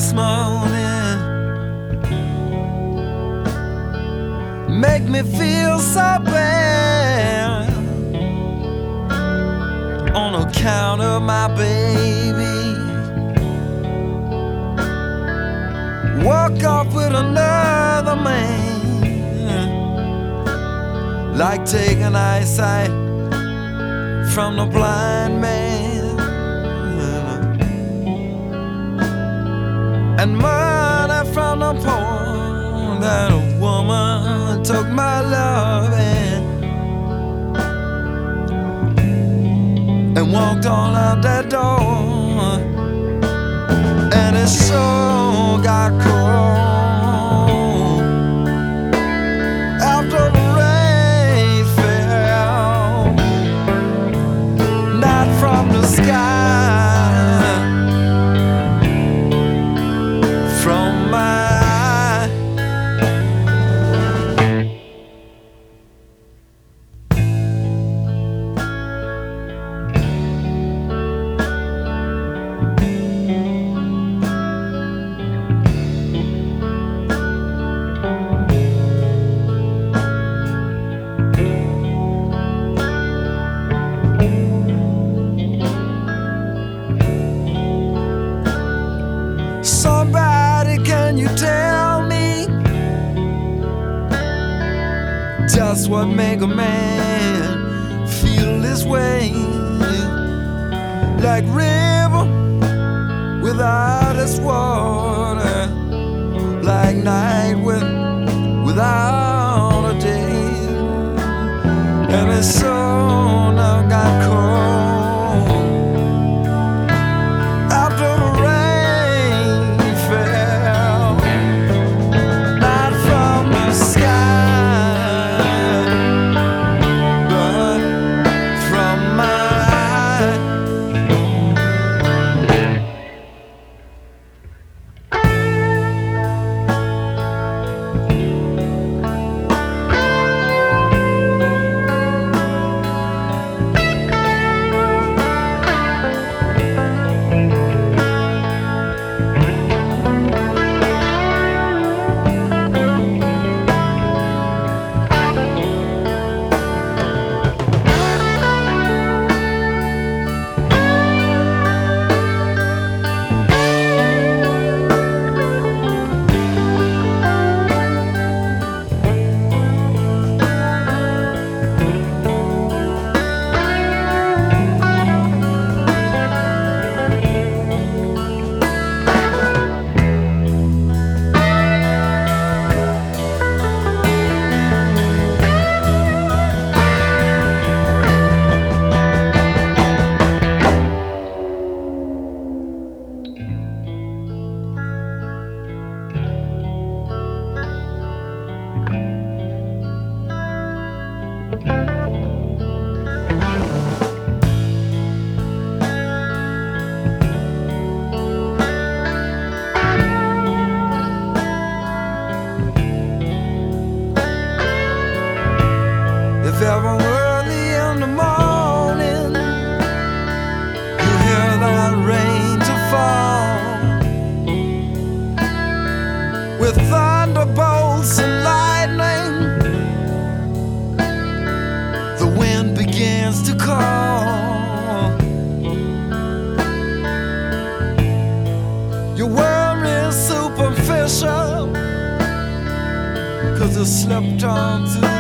this morning make me feel so bad on account of my baby. Walk off with another man, like taking eyesight from the blind man, and money from the poor. That a woman took my love and walked on out that door, and it sure got cold after the rain fell, not from the sky, from my Somebody, can you tell me just what make a man feel this way? Like river without its water, like night without a day, and it's so now got cold after the rain fell, not from the sky, but from my if ever early in the morning you hear that rain to fall, with thunderbolts and lightning, the wind begins to call. Your worry is superficial, 'cause it slipped on through